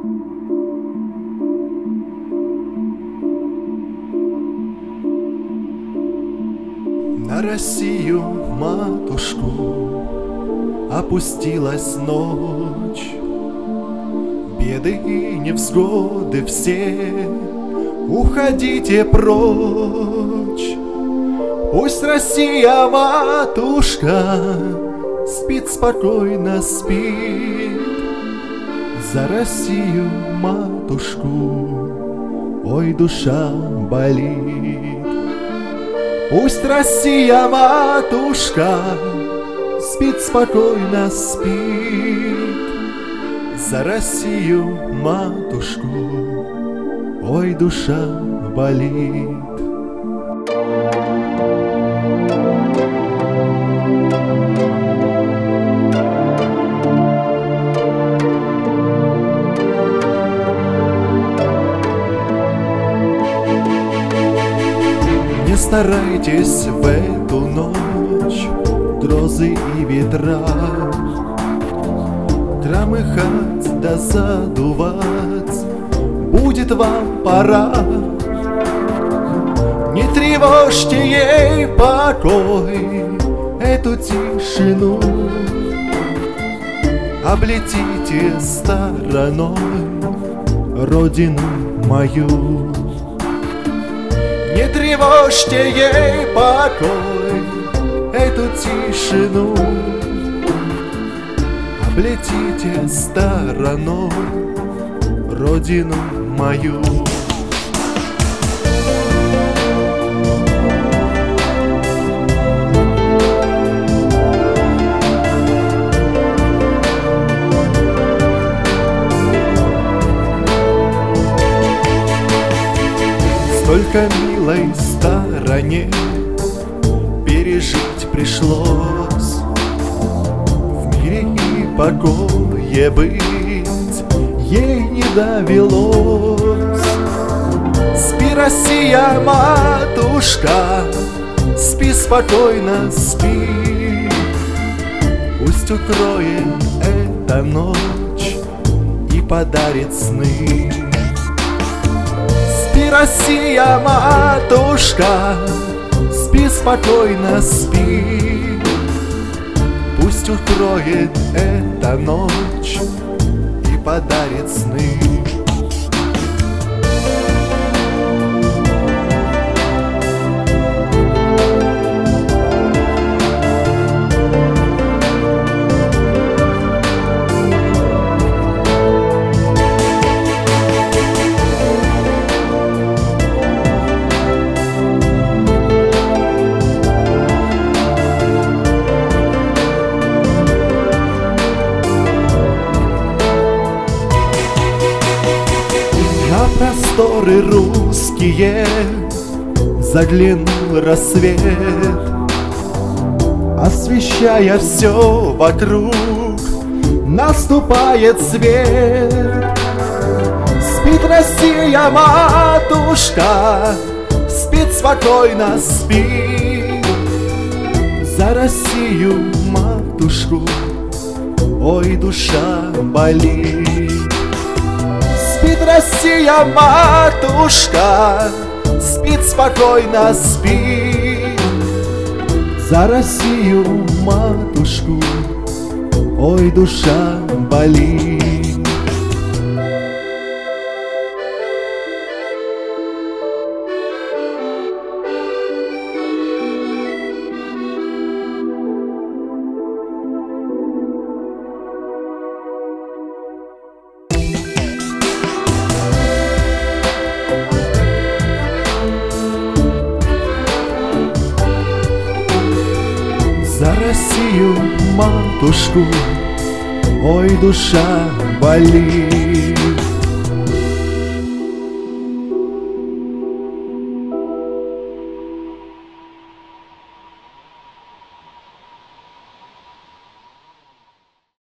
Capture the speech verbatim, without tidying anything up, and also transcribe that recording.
На Россию, матушку, опустилась ночь. Беды и невзгоды все, уходите прочь. Пусть Россия, матушка, спит спокойно, спит. За Россию, матушку, ой, душа болит. Пусть Россия, матушка, спит спокойно, спит. За Россию, матушку, ой, душа болит. Не старайтесь в эту ночь грозы и ветра громыхать да задувать, будет вам пора. Не тревожьте ей покой, эту тишину, облетите стороной родину мою. Не тревожьте ей покой, эту тишину, облетите стороной родину мою. Столько милой стороне пережить пришлось, в мире и покое быть ей не довелось. Спи, Россия, матушка, спи спокойно, спи. Пусть укроет эта ночь и подарит сны. Спи, Россия, матушка, спи спокойно, спи. Пусть укроет эта ночь и подарит сны. Просторы русские заглянул рассвет, освещая все вокруг, наступает свет. Спит Россия, матушка, спит спокойно, спит. За Россию, матушку, ой, душа болит. Спит Россия, матушка, спит спокойно, спит. За Россию, матушку, ой, душа болит. За Россию, матушку, ой, душа болит.